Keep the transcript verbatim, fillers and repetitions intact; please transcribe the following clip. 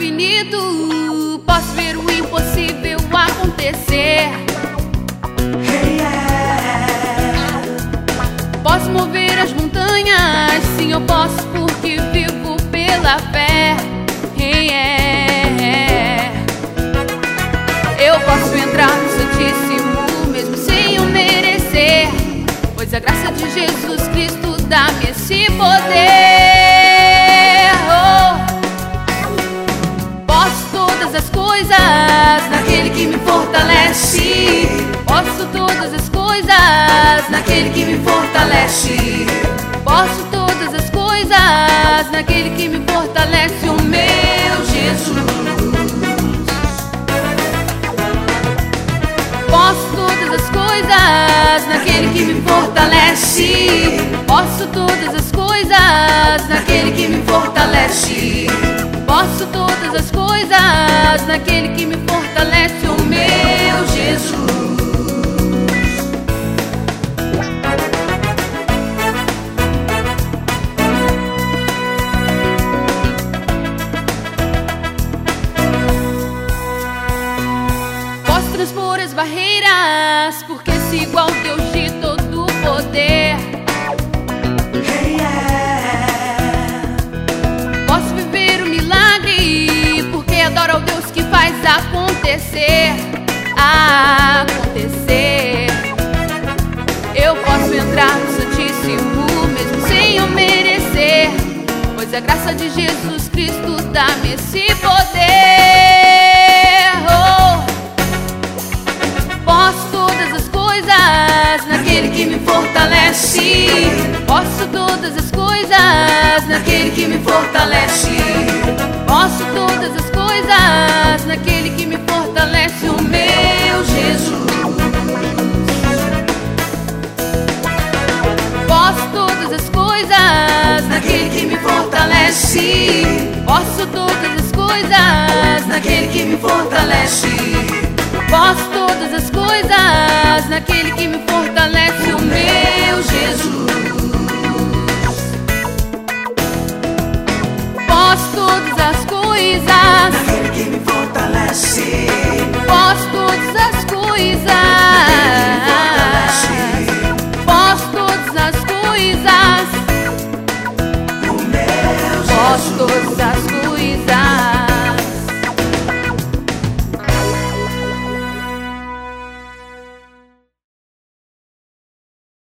infinito, posso ver o impossível acontecer. Hey, yeah. Posso mover as montanhas, sim eu posso, porque vivo pela fé. Hey, yeah. Eu posso entrar no Santíssimo, mesmo sem eu merecer, pois a graça de Jesus Cristo dá-me esse poder. Oh. Posso todas as coisas naquele que me fortalece. Posso todas as coisas naquele que me fortalece. Posso todas as coisas naquele que me fortalece, o meu Jesus. Posso todas as coisas naquele que me fortalece. Posso todas as coisas naquele que me fortalece. Posso todas as coisas naquele que me fortalece, o meu Jesus. Posso transpor as barreiras, porque sigo ao Deus de todo poder. Hey, yeah. Posso viver o milagre, porque adoro ao Deus que faz acontecer, acontecer. Eu posso entrar no Santíssimo, mesmo sem eu merecer, pois a graça de Jesus Cristo dá-me esse poder. Oh. Posso todas as coisas naquele que me fortalece. Posso todas as coisas naquele que me fortalece. Posso todas as coisas naquele que me fortalece, o meu Jesus. Posso todas as coisas naquele que me fortalece. Posso todas as coisas naquele que me fortalece. Posso todas as coisas naquele que me fortalece.